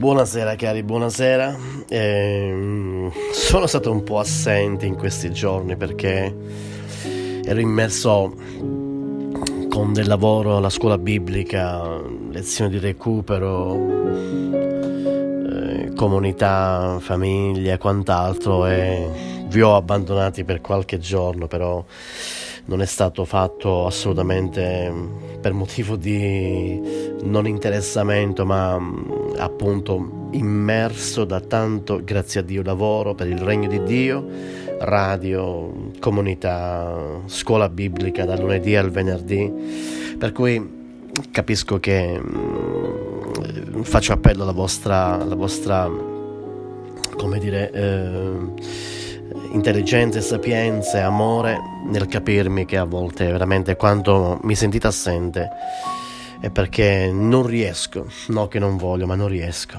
Buonasera cari, buonasera. Sono stato un po' assente in questi giorni perché ero immerso con del lavoro alla scuola biblica, lezioni di recupero, comunità, famiglia e quant'altro, e vi ho abbandonati per qualche giorno, però non è stato fatto assolutamente per motivo di non interessamento, ma appunto immerso da tanto, grazie a Dio, lavoro per il regno di Dio, radio, comunità, scuola biblica dal lunedì al venerdì, per cui capisco che faccio appello alla vostra come dire, intelligenza e sapienza e amore nel capirmi che a volte veramente quando mi sentite assente è perché non riesco, no che non voglio, ma non riesco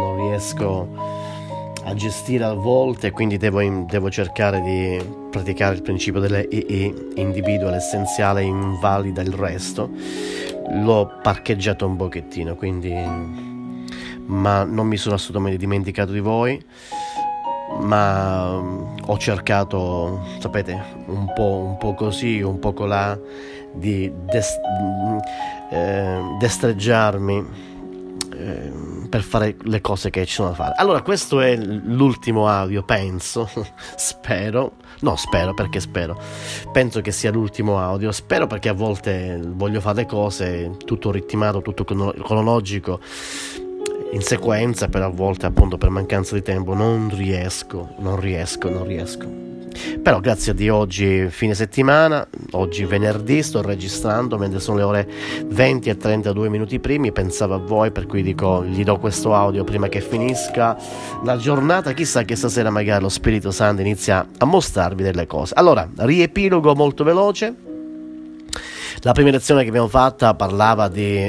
a gestire a volte, quindi devo cercare di praticare il principio delle II, individuo l'essenziale, invalida il resto. L'ho parcheggiato un pochettino, quindi, ma non mi sono assolutamente dimenticato di voi, ma ho cercato, sapete, un po' così, un po' colà, di destreggiarmi per fare le cose che ci sono da fare. Allora, questo è l'ultimo audio, penso, penso che sia l'ultimo audio, spero, perché a volte voglio fare le cose tutto ritmato, tutto cronologico, in sequenza, però a volte appunto per mancanza di tempo non riesco. Però grazie a Dio oggi fine settimana, oggi venerdì, sto registrando mentre sono le ore 20 e 32 minuti primi, pensavo a voi, per cui dico, gli do questo audio prima che finisca la giornata, chissà che stasera magari lo Spirito Santo inizia a mostrarvi delle cose. Allora, riepilogo molto veloce. La prima lezione che abbiamo fatta parlava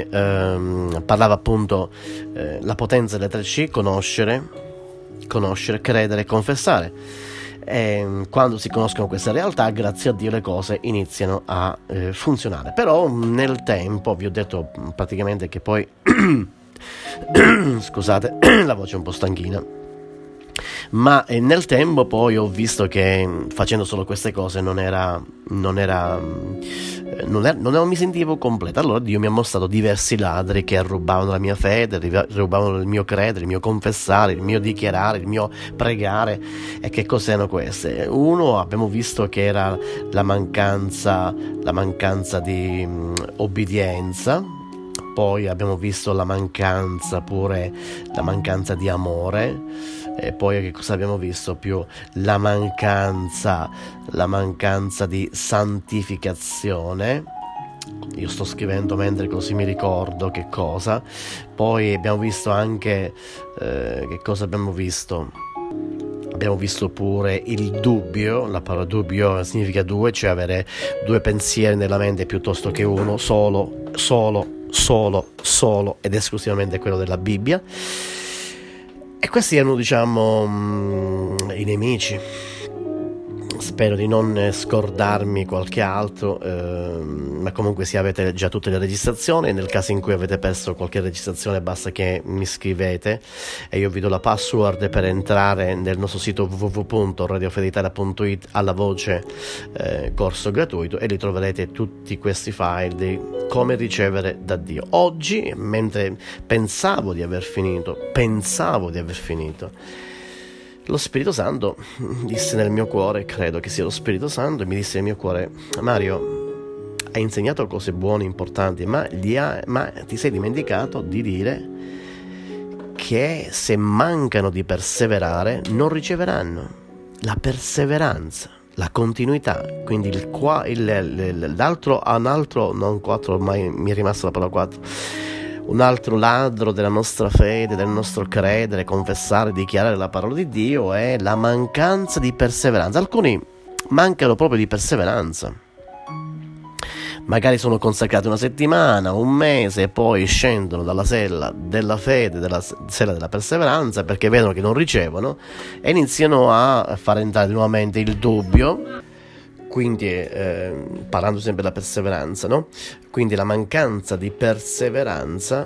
appunto la potenza delle 3C, conoscere, credere e confessare. E quando si conoscono queste realtà, grazie a Dio le cose iniziano a funzionare. Però nel tempo vi ho detto praticamente che poi scusate, la voce è un po' stanchina, ma nel tempo poi ho visto che facendo solo queste cose non mi sentivo completo. Allora Dio mi ha mostrato diversi ladri che rubavano la mia fede, rubavano il mio credere, il mio confessare, il mio dichiarare, il mio pregare. E che cos'erano queste? Uno, abbiamo visto che era la mancanza di obbedienza. Poi abbiamo visto la mancanza di amore, e poi che cosa abbiamo visto più? La mancanza di santificazione. Io sto scrivendo mentre così mi ricordo che cosa. Poi abbiamo visto anche che cosa abbiamo visto? Abbiamo visto pure il dubbio. La parola dubbio significa due, cioè avere due pensieri nella mente piuttosto che uno solo ed esclusivamente quello della Bibbia. E questi erano, diciamo, i nemici. Spero di non scordarmi qualche altro, ma comunque sì, avete già tutte le registrazioni. Nel caso in cui avete perso qualche registrazione basta che mi scrivete e io vi do la password per entrare nel nostro sito www.radiofeditalia.it alla voce corso gratuito, e li troverete tutti questi file di come ricevere da Dio. Oggi, mentre pensavo di aver finito, lo Spirito Santo disse nel mio cuore, credo che sia lo Spirito Santo, mi disse nel mio cuore: Mario, hai insegnato cose buone, importanti, ma ti sei dimenticato di dire che se mancano di perseverare non riceveranno. La perseveranza, la continuità, quindi l'altro, non 4, ormai mi è rimasta la parola 4. Un altro ladro della nostra fede, del nostro credere, confessare, dichiarare la parola di Dio è la mancanza di perseveranza. Alcuni mancano proprio di perseveranza. Magari sono consacrati una settimana, un mese, e poi scendono dalla sella della fede, dalla sella della perseveranza, perché vedono che non ricevono e iniziano a far entrare nuovamente il dubbio. Quindi parlando sempre della perseveranza, no? Quindi la mancanza di perseveranza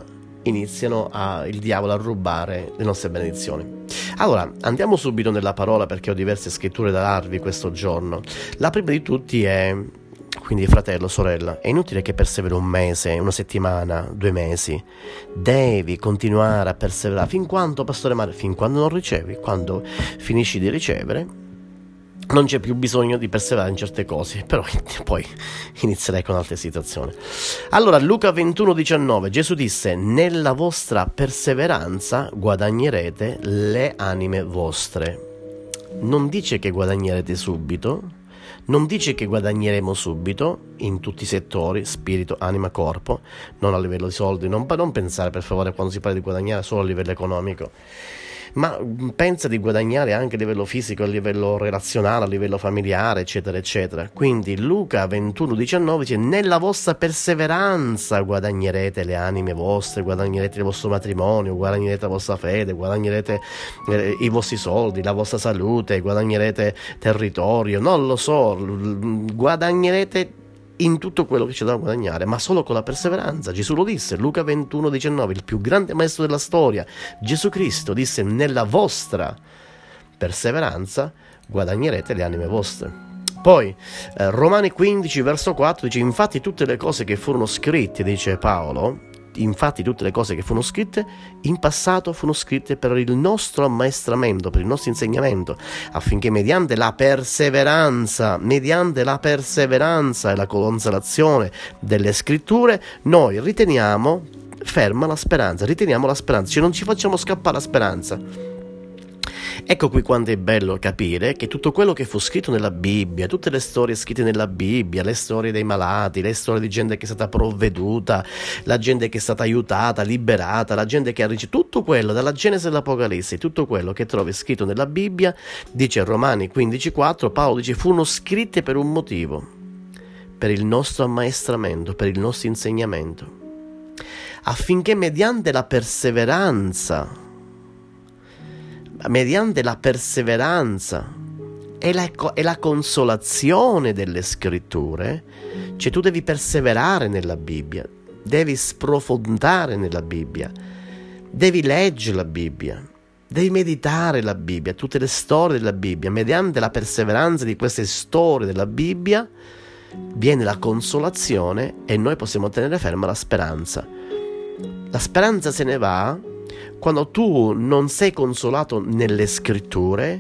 iniziano il diavolo a rubare le nostre benedizioni. Allora, andiamo subito nella parola, perché ho diverse scritture da darvi questo giorno. La prima di tutti è, quindi fratello, sorella, è inutile che perseveri un mese, una settimana, 2 mesi. Devi continuare a perseverare fin quando, pastore Mario, fin quando non ricevi. Quando finisci di ricevere non c'è più bisogno di perseverare in certe cose, però poi inizierai con altre situazioni. Allora, Luca 21,19, Gesù disse: nella vostra perseveranza guadagnerete le anime vostre. Non dice che guadagnerete subito, non dice che guadagneremo subito in tutti i settori, spirito, anima, corpo, non a livello di soldi, non pensare per favore quando si parla di guadagnare solo a livello economico, ma pensa di guadagnare anche a livello fisico, a livello relazionale, a livello familiare, eccetera, eccetera. Quindi Luca 21,19 dice: nella vostra perseveranza guadagnerete le anime vostre, guadagnerete il vostro matrimonio, guadagnerete la vostra fede, guadagnerete i vostri soldi, la vostra salute, guadagnerete territorio, non lo so, guadagnerete in tutto quello che c'è da guadagnare, ma solo con la perseveranza. Gesù lo disse, Luca 21,19, il più grande maestro della storia, Gesù Cristo, disse: nella vostra perseveranza guadagnerete le anime vostre. Poi Romani 15 verso 4 dice: infatti tutte le cose che furono scritte, dice Paolo, infatti tutte le cose che furono scritte in passato furono scritte per il nostro ammaestramento, per il nostro insegnamento, affinché mediante la perseveranza e la consolazione delle scritture noi riteniamo ferma la speranza, cioè non ci facciamo scappare la speranza. Ecco qui quando è bello capire che tutto quello che fu scritto nella Bibbia, tutte le storie scritte nella Bibbia, le storie dei malati, le storie di gente che è stata provveduta, la gente che è stata aiutata, liberata, la gente che ha ricevuto, tutto quello dalla Genesi all'Apocalisse, tutto quello che trovi scritto nella Bibbia, dice Romani 15,4, Paolo dice: furono scritte per un motivo, per il nostro ammaestramento, per il nostro insegnamento, affinché mediante la perseveranza e la consolazione delle scritture, cioè tu devi perseverare nella Bibbia, devi sprofondare nella Bibbia, devi leggere la Bibbia, devi meditare la Bibbia, tutte le storie della Bibbia. Mediante la perseveranza di queste storie della Bibbia viene la consolazione e noi possiamo tenere ferma la speranza. La speranza se ne va quando tu non sei consolato nelle scritture,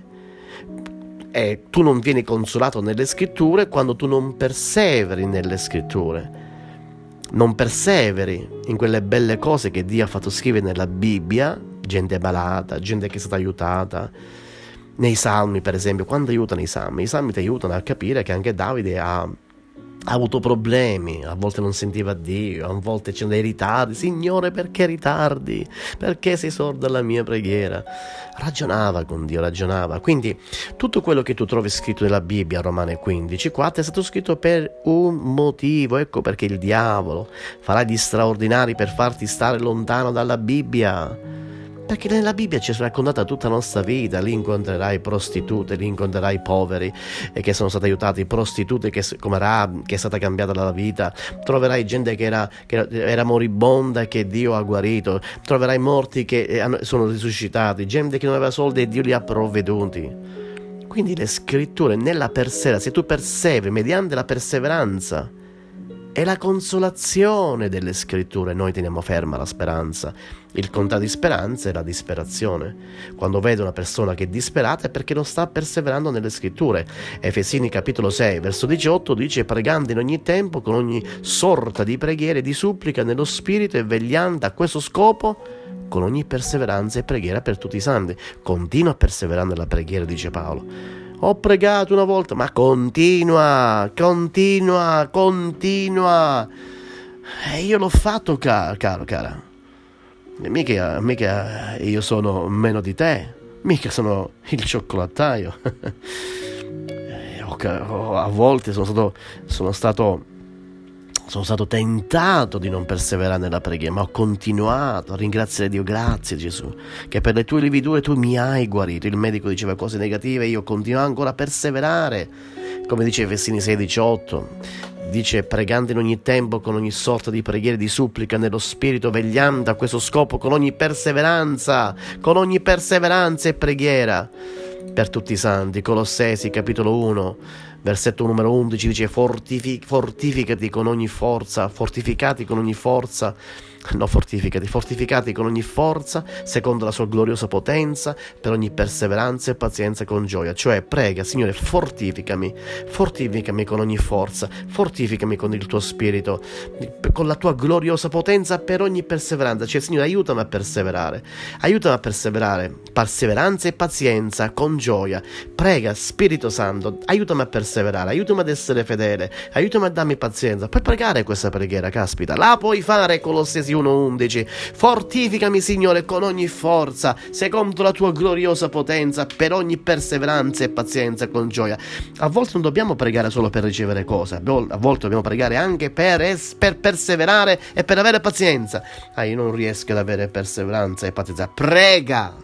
e tu non vieni consolato nelle scritture quando tu non perseveri nelle scritture, non perseveri in quelle belle cose che Dio ha fatto scrivere nella Bibbia, gente malata, gente che è stata aiutata. Nei Salmi, per esempio, quando aiutano i Salmi ti aiutano a capire che anche Davide ha avuto problemi, a volte non sentiva Dio, a volte c'erano dei ritardi. Signore, perché ritardi? Perché sei sordo alla mia preghiera? Ragionava con Dio, Quindi tutto quello che tu trovi scritto nella Bibbia, Romani 15,4, è stato scritto per un motivo. Ecco perché il diavolo farà gli straordinari per farti stare lontano dalla Bibbia. Perché nella Bibbia ci è raccontata tutta la nostra vita. Lì incontrerai prostitute, lì incontrerai poveri che sono stati aiutati, prostitute come Rahab, che è stata cambiata la vita. Troverai gente che era moribonda e che Dio ha guarito. Troverai morti che sono risuscitati, gente che non aveva soldi e Dio li ha provveduti. Quindi le scritture nella perseveranza, se tu perseveri mediante la perseveranza e la consolazione delle scritture, noi teniamo ferma la speranza. Il contrario di speranza è la disperazione. Quando vedo una persona che è disperata è perché non sta perseverando nelle scritture. Efesini capitolo 6 verso 18 dice: pregando in ogni tempo con ogni sorta di preghiera e di supplica nello spirito e vegliando a questo scopo con ogni perseveranza e preghiera per tutti i santi. Continua a perseverare nella preghiera, dice Paolo. Ho pregato una volta, ma continua. E io l'ho fatto, cara. Mica io sono meno di te, mica sono il cioccolataio. A volte sono stato tentato di non perseverare nella preghiera, ma ho continuato a ringraziare Dio. Grazie Gesù, che per le tue lividure tu mi hai guarito. Il medico diceva cose negative, io continuavo ancora a perseverare, come dice Efesini 6,18. dice pregando in ogni tempo con ogni sorta di preghiera e di supplica nello spirito, vegliando a questo scopo con ogni perseveranza e preghiera per tutti i santi. Colossesi capitolo 1 versetto numero 11 dice fortificati con ogni forza, fortificati con ogni forza secondo la sua gloriosa potenza, per ogni perseveranza e pazienza con gioia. Cioè prega: Signore, fortificami con ogni forza, fortificami con il tuo spirito, con la tua gloriosa potenza, per ogni perseveranza. Cioè, Signore, aiutami a perseverare, perseveranza e pazienza con gioia. Prega: Spirito Santo, aiutami a perseverare, aiutami ad essere fedele, aiutami a darmi pazienza. Puoi pregare questa preghiera, caspita, la puoi fare. Colossesi 1:11. Fortificami, Signore, con ogni forza, secondo la tua gloriosa potenza, per ogni perseveranza e pazienza con gioia. A volte non dobbiamo pregare solo per ricevere cose, a volte dobbiamo pregare anche per perseverare e per avere pazienza. Io non riesco ad avere perseveranza e pazienza. Prega.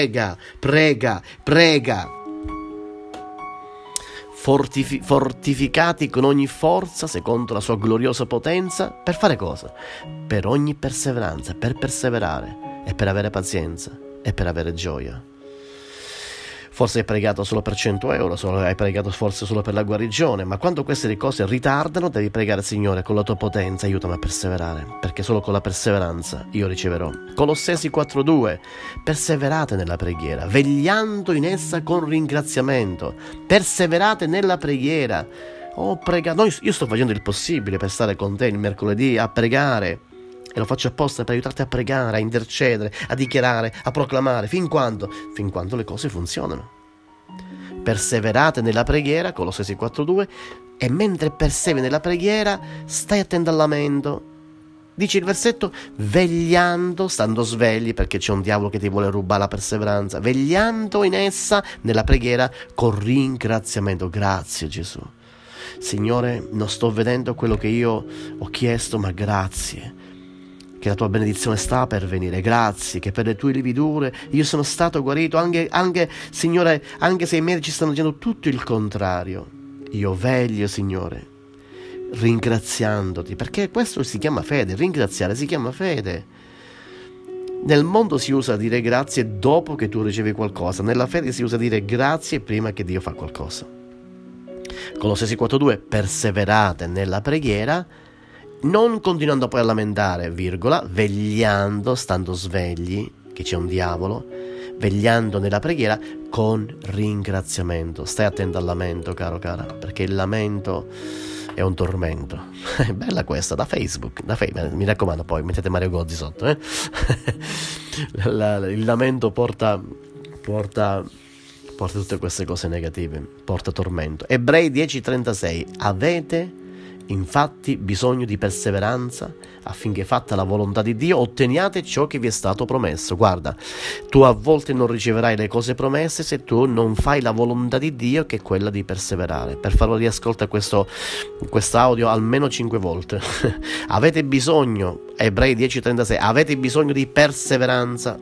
Fortificati con ogni forza secondo la sua gloriosa potenza, per fare cosa? Per ogni perseveranza, per perseverare e per avere pazienza e per avere gioia. Forse hai pregato solo per 100 euro, hai pregato forse solo per la guarigione, ma quando queste cose ritardano devi pregare: Signore, con la tua potenza aiutami a perseverare, perché solo con la perseveranza io riceverò. Colossesi 4:2. Perseverate nella preghiera, vegliando in essa con ringraziamento. Perseverate nella preghiera. Io sto facendo il possibile per stare con te il mercoledì a pregare, e lo faccio apposta per aiutarti a pregare, a intercedere, a dichiarare, a proclamare, fin quando le cose funzionano. Perseverate nella preghiera, Colossesi 4:2, e mentre perseveri nella preghiera stai attento al lamento. Dice il versetto: vegliando, stando svegli, perché c'è un diavolo che ti vuole rubare la perseveranza, vegliando in essa, nella preghiera, con ringraziamento. Grazie Gesù. Signore, non sto vedendo quello che io ho chiesto, ma grazie che la tua benedizione sta per venire. Grazie che per le tue lividure io sono stato guarito, anche Signore, anche se i medici stanno dicendo tutto il contrario. Io veglio, Signore, ringraziandoti, perché questo si chiama fede. Ringraziare si chiama fede. Nel mondo si usa dire grazie dopo che tu ricevi qualcosa, nella fede si usa dire grazie prima che Dio fa qualcosa. Colossesi 4:2. Perseverate nella preghiera, non continuando poi a lamentare, vegliando, stando svegli, che c'è un diavolo, vegliando nella preghiera con ringraziamento. Stai attento al lamento, cara, perché il lamento è un tormento. È bella questa, da Facebook, mi raccomando, poi mettete Mario Gozzi sotto, il lamento porta tutte queste cose negative, porta tormento. Ebrei 10:36. Avete infatti bisogno di perseveranza, affinché, fatta la volontà di Dio, otteniate ciò che vi è stato promesso. Guarda, tu a volte non riceverai le cose promesse se tu non fai la volontà di Dio, che è quella di perseverare. Per farlo, riascolta questo audio almeno 5 volte. Avete bisogno, Ebrei 10:36, avete bisogno di perseveranza,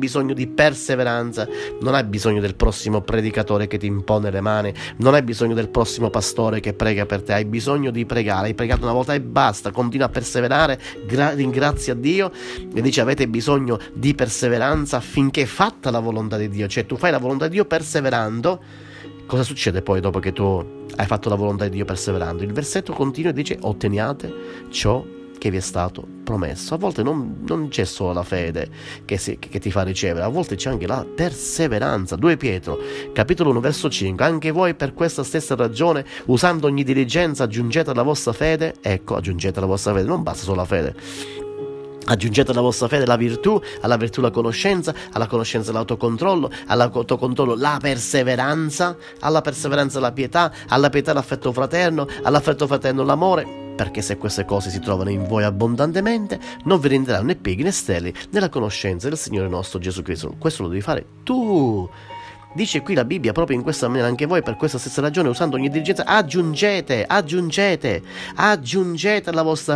non hai bisogno del prossimo predicatore che ti impone le mani, non hai bisogno del prossimo pastore che prega per te, hai bisogno di pregare. Hai pregato una volta e basta, continua a perseverare, ringrazia Dio, e dice avete bisogno di perseveranza affinché, fatta la volontà di Dio, cioè tu fai la volontà di Dio perseverando. Cosa succede poi dopo che tu hai fatto la volontà di Dio perseverando? Il versetto continua e dice otteniate ciò che vi è stato promesso. A volte non c'è solo la fede che ti fa ricevere, a volte c'è anche la perseveranza. 2 Pietro capitolo 1 verso 5. Anche voi, per questa stessa ragione, usando ogni diligenza, aggiungete alla vostra fede. Aggiungete alla vostra fede, non basta solo la fede. Aggiungete alla vostra fede la virtù, alla virtù la conoscenza, alla conoscenza l'autocontrollo, all'autocontrollo la perseveranza, alla perseveranza la pietà, alla pietà l'affetto fraterno, all'affetto fraterno l'amore. Perché se queste cose si trovano in voi abbondantemente, non vi renderanno né pigri né sterili nella conoscenza del Signore nostro Gesù Cristo. Questo lo devi fare tu. Dice qui la Bibbia proprio in questa maniera: anche voi, per questa stessa ragione, usando ogni diligenza, aggiungete alla vostra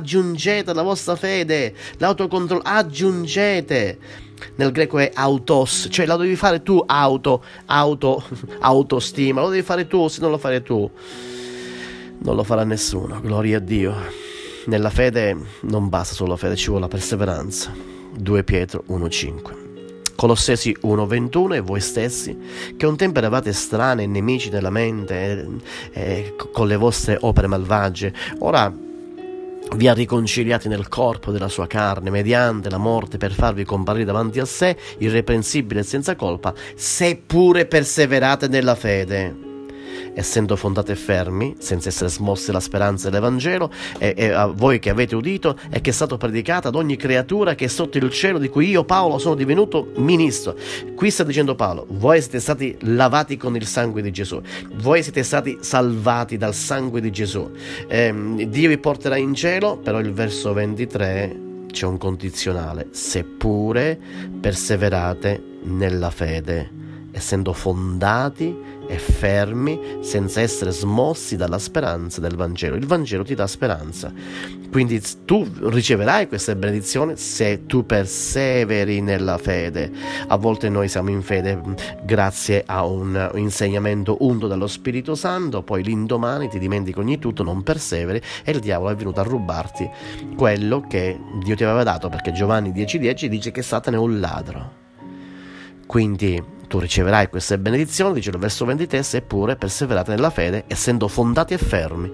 fede, l'autocontrollo, aggiungete. Nel greco è autos, cioè la devi fare tu, autostima, lo devi fare tu, se non lo fai tu Non lo farà nessuno, gloria a Dio. Nella fede non basta solo la fede, ci vuole la perseveranza. 2 Pietro 1,5. Colossesi 1,21. E voi stessi, che un tempo eravate estranei e nemici della mente, con le vostre opere malvagie, ora vi ha riconciliati nel corpo della sua carne mediante la morte, per farvi comparire davanti a sé irreprensibile e senza colpa, seppure perseverate nella fede, essendo fondati e fermi, senza essere smossi dalla speranza dell'Evangelo, e a voi che avete udito e che è stato predicato ad ogni creatura che è sotto il cielo, di cui io Paolo sono divenuto ministro. Qui sta dicendo Paolo: voi siete stati lavati con il sangue di Gesù, voi siete stati salvati dal sangue di Gesù, Dio vi porterà in cielo. Però il verso 23 c'è un condizionale: seppure perseverate nella fede, essendo fondati e fermi, senza essere smossi dalla speranza del Vangelo. Il Vangelo ti dà speranza, quindi tu riceverai questa benedizione se tu perseveri nella fede. A volte noi siamo in fede grazie a un insegnamento unto dallo Spirito Santo, poi l'indomani ti dimentichi ogni tutto, non perseveri e il diavolo è venuto a rubarti quello che Dio ti aveva dato, perché Giovanni 10,10 dice che Satana è un ladro. Quindi tu riceverai queste benedizioni, dice il verso 23, seppure perseverate nella fede, essendo fondati e fermi,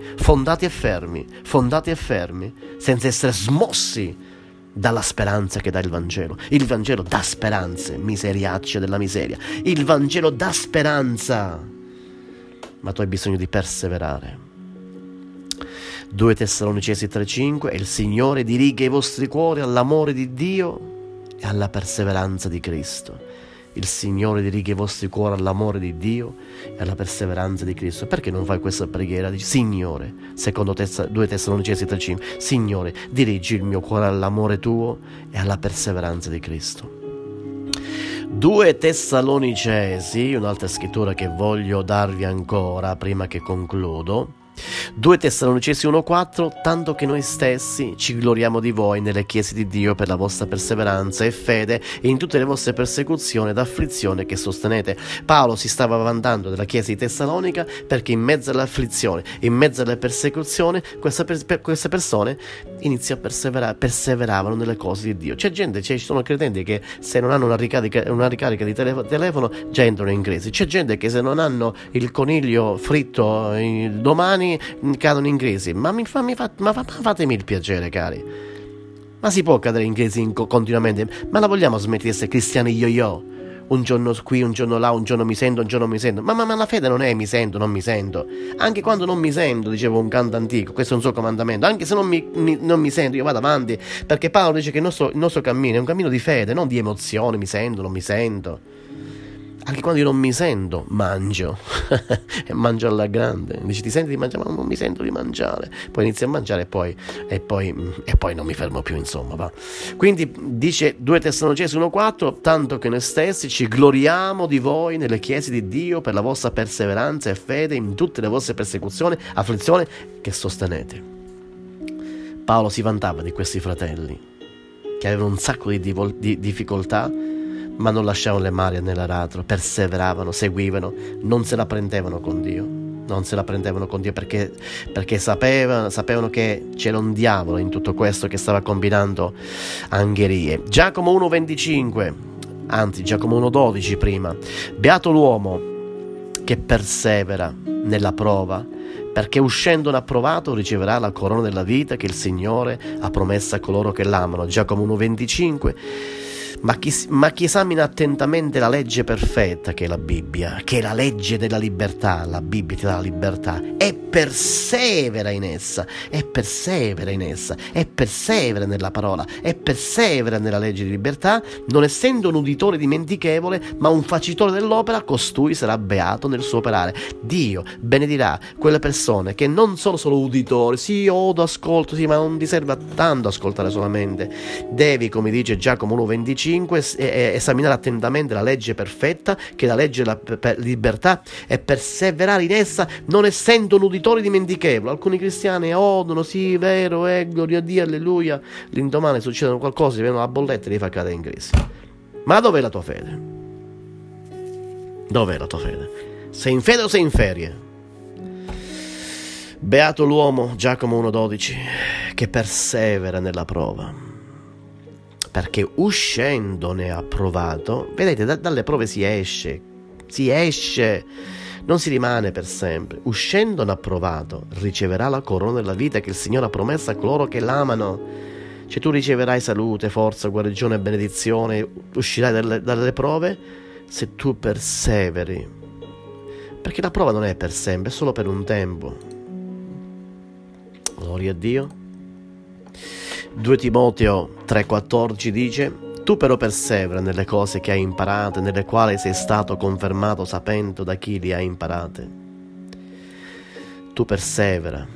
senza essere smossi dalla speranza che dà il Vangelo. Il Vangelo dà speranze, miseriaccia della miseria. Il Vangelo dà speranza, ma tu hai bisogno di perseverare. 2 Tessalonicesi 3,5. E il Signore diriga i vostri cuori all'amore di Dio e alla perseveranza di Cristo. Il Signore diriga i vostri cuori all'amore di Dio e alla perseveranza di Cristo. Perché non fai questa preghiera? Dici: Signore, secondo 2 Tessalonicesi 3,5, Signore, dirigi il mio cuore all'amore tuo e alla perseveranza di Cristo. 2 Tessalonicesi, un'altra scrittura che voglio darvi ancora prima che concludo. 2 Tessalonicesi 1,4. Tanto che noi stessi ci gloriamo di voi nelle chiese di Dio per la vostra perseveranza e fede e in tutte le vostre persecuzioni ed afflizioni che sostenete. Paolo si stava vantando della chiesa di Tessalonica perché in mezzo all'afflizione, in mezzo alle persecuzioni, queste persone iniziano a perseveravano nelle cose di Dio. Ci sono credenti che se non hanno una ricarica di telefono già entrano in crisi. C'è gente che se non hanno il coniglio fritto domani cadono in crisi. Ma fatemi il piacere, cari. Ma si può cadere in crisi continuamente? Ma la vogliamo smettere di essere cristiani yo-yo? Un giorno qui, un giorno là, un giorno mi sento, un giorno non mi sento. Ma la fede non è mi sento, non mi sento. Anche quando non mi sento, diceva un canto antico, questo è un suo comandamento, anche se non mi sento, io vado avanti, perché Paolo dice che il nostro cammino è un cammino di fede, non di emozione, mi sento, non mi sento. Anche quando io non mi sento, mangio e mangio alla grande. Dici: ti senti di mangiare? Ma non mi sento di mangiare. Poi inizio a mangiare e poi non mi fermo più, insomma, va. Quindi dice 2 Tessalonicesi 1,4: tanto che noi stessi ci gloriamo di voi nelle chiese di Dio per la vostra perseveranza e fede in tutte le vostre persecuzioni, afflizioni che sostenete. Paolo si vantava di questi fratelli che avevano un sacco di difficoltà, ma non lasciavano le mani nell'aratro, perseveravano, seguivano, non se la prendevano con Dio, perché sapevano che c'era un diavolo in tutto questo che stava combinando angherie. Giacomo 1,25, anzi Giacomo 1,12 prima: beato l'uomo che persevera nella prova, perché uscendo approvato riceverà la corona della vita che il Signore ha promessa a coloro che l'amano. Giacomo 1,25. Ma chi esamina attentamente la legge perfetta che è la Bibbia, che è la legge della libertà, la Bibbia ti dà la libertà, e persevera in essa, e persevera nella parola, e persevera nella legge di libertà, non essendo un uditore dimentichevole, ma un facitore dell'opera, costui sarà beato nel suo operare. Dio benedirà quelle persone che non sono solo uditori, sì, ascolto, sì, ma non ti serve a tanto ascoltare solamente. Devi, come dice Giacomo 1,25, esaminare attentamente la legge perfetta, che è la legge della libertà, e perseverare in essa, non essendo un uditore dimentichevole. Alcuni cristiani odono, sì, vero, gloria a Dio, alleluia, l'indomani succede qualcosa, ti vengono la bolletta e ti fa cadere in crisi. Ma dov'è la tua fede? Dov'è la tua fede? Sei in fede o sei in ferie? Beato l'uomo, Giacomo 1,12, che persevera nella prova, perché uscendone approvato, vedete, dalle prove si esce, non si rimane per sempre. Uscendone approvato, riceverà la corona della vita che il Signore ha promesso a coloro che l'amano. Cioè tu riceverai salute, forza, guarigione e benedizione, uscirai dalle prove se tu perseveri, perché la prova non è per sempre, è solo per un tempo. Gloria a Dio. 2 Timoteo 3,14 dice: tu però persevera nelle cose che hai imparate, nelle quali sei stato confermato sapendo da chi le hai imparate. Tu persevera.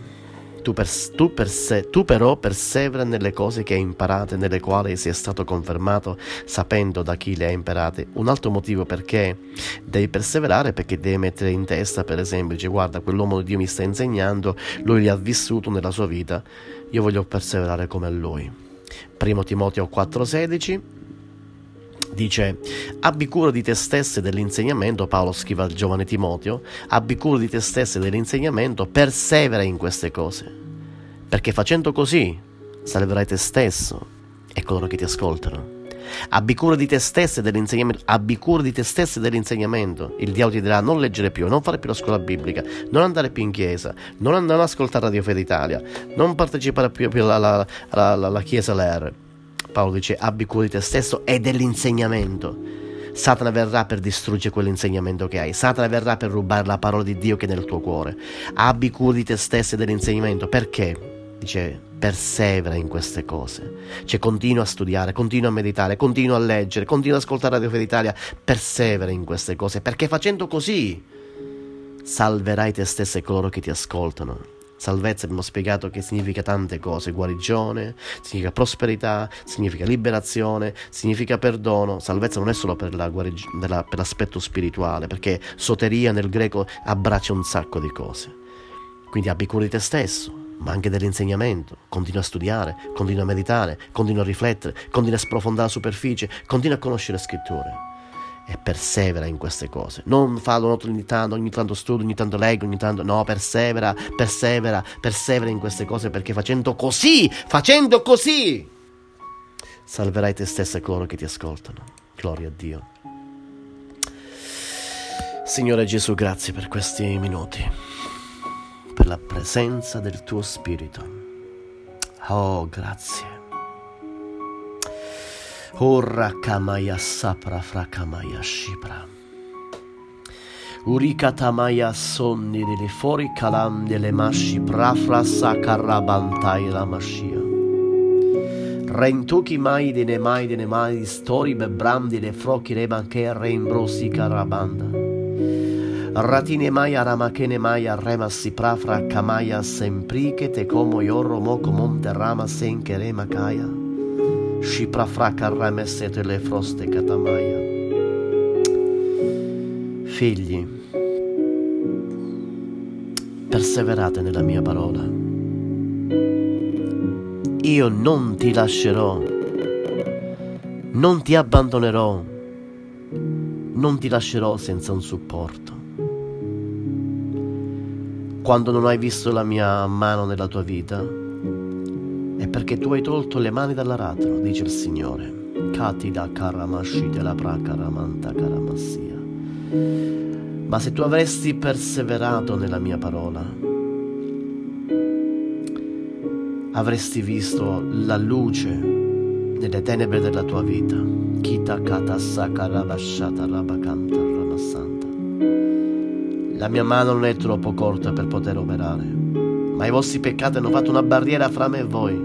Tu però persevera nelle cose che hai imparate, nelle quali sei stato confermato sapendo da chi le hai imparate. Un altro motivo perché devi perseverare è perché devi mettere in testa, per esempio, dice, guarda, quell'uomo di Dio mi sta insegnando, lui li ha vissuto nella sua vita, io voglio perseverare come lui. 1 Timoteo 4,16 dice: abbi cura di te stesso e dell'insegnamento. Paolo scrive al giovane Timoteo: abbi cura di te stesso e dell'insegnamento, persevera in queste cose, perché facendo così salverai te stesso e coloro che ti ascoltano. Abbi cura di te stesso e dell'insegnamento. Abbi cura di te stesso e dell'insegnamento. Il diavolo ti dirà: non leggere più, non fare più la scuola biblica, non andare più in chiesa, non ascoltare Radio Fede Italia, non partecipare più alla chiesa LR. Paolo dice: abbi cura di te stesso e dell'insegnamento. Satana verrà per distruggere quell'insegnamento che hai. Satana verrà per rubare la parola di Dio che è nel tuo cuore. Abbi cura di te stesso e dell'insegnamento. Perché? Dice: persevera in queste cose. Cioè continua a studiare, continua a meditare, continua a leggere, continua ad ascoltare Radio Fede Italia. Persevera in queste cose, perché facendo così salverai te stesso e coloro che ti ascoltano. Salvezza abbiamo spiegato che significa tante cose: guarigione, significa prosperità, significa liberazione, significa perdono. Salvezza non è solo per per l'aspetto spirituale, perché soteria nel greco abbraccia un sacco di cose. Quindi abbi cura di te stesso, ma anche dell'insegnamento. Continua a studiare, continua a meditare, continua a riflettere, continua a sprofondare la superficie, continua a conoscere le scritture e persevera in queste cose. Non fallo ogni tanto studio, ogni tanto leggo, ogni tanto no, persevera in queste cose, perché facendo così salverai te stesso e coloro che ti ascoltano. Gloria a Dio. Signore Gesù, grazie per questi minuti, per la presenza del tuo Spirito. Oh, grazie. Orra kamaya sapra frakamaya shipra. Urika tamaya sonni delle fuori calam delle masci prafra sakarabantai la mashia. Rentuki mai dene mai stori bebram delle frocchi reban che reimbrosi carabanda. Ratine maya ramakene maya remasi prafra kamaya semprike te como yorro moko monte rama senke remakaya. Shipra fraca ramessete le froste catamaya. Figli, perseverate nella mia parola. Io non ti lascerò, non ti abbandonerò, non ti lascerò senza un supporto. Quando non hai visto la mia mano nella tua vita, è perché tu hai tolto le mani dall'aratro, dice il Signore. Katida karamashite la prakaramanta karamassia. Ma se tu avresti perseverato nella mia parola, avresti visto la luce nelle tenebre della tua vita. Kita katassa karavashata rabakanta ramassanta. La mia mano non è troppo corta per poter operare, ma i vostri peccati hanno fatto una barriera fra me e voi.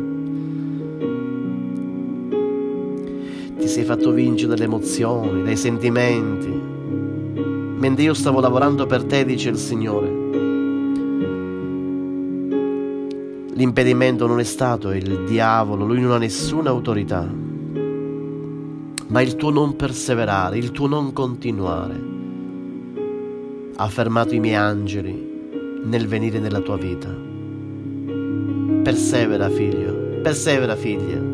Ti sei fatto vincere dalle emozioni, dai sentimenti, mentre io stavo lavorando per te, dice il Signore. L'impedimento non è stato il diavolo, lui non ha nessuna autorità, ma il tuo non perseverare, il tuo non continuare ha fermato i miei angeli nel venire nella tua vita. Persevera, figlio, persevera, figlia,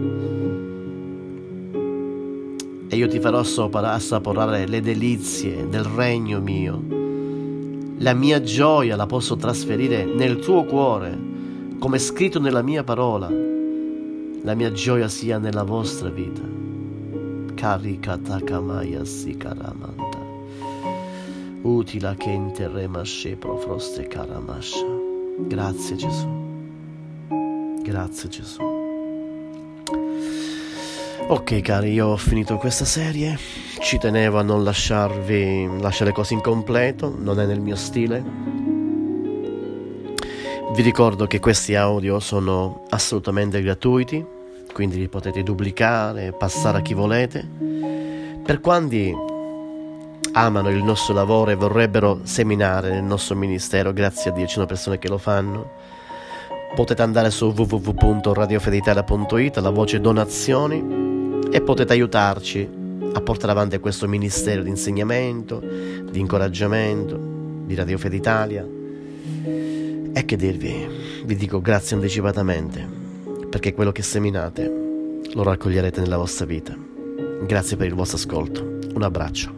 e io ti farò assaporare le delizie del regno mio, La mia gioia la posso trasferire nel tuo cuore, come è scritto nella mia parola. La mia gioia sia nella vostra vita. Karikatakamaya sikaramanta. Utila che interremasce profroste karamasha. Grazie Gesù. Grazie Gesù. Ok cari, io ho finito questa serie. Ci tenevo a non lasciare le cose incompleto, non è nel mio stile. Vi ricordo che questi audio sono assolutamente gratuiti, quindi li potete duplicare, passare a chi volete. Per quanti amano il nostro lavoro e vorrebbero seminare nel nostro ministero, grazie a Dio ci sono persone che lo fanno, potete andare su www.radiofeditalia.it, alla voce donazioni, e potete aiutarci a portare avanti questo ministero di insegnamento, di incoraggiamento, di Radio Fede Italia. E che dirvi, vi dico grazie anticipatamente, perché quello che seminate lo raccoglierete nella vostra vita. Grazie per il vostro ascolto, un abbraccio.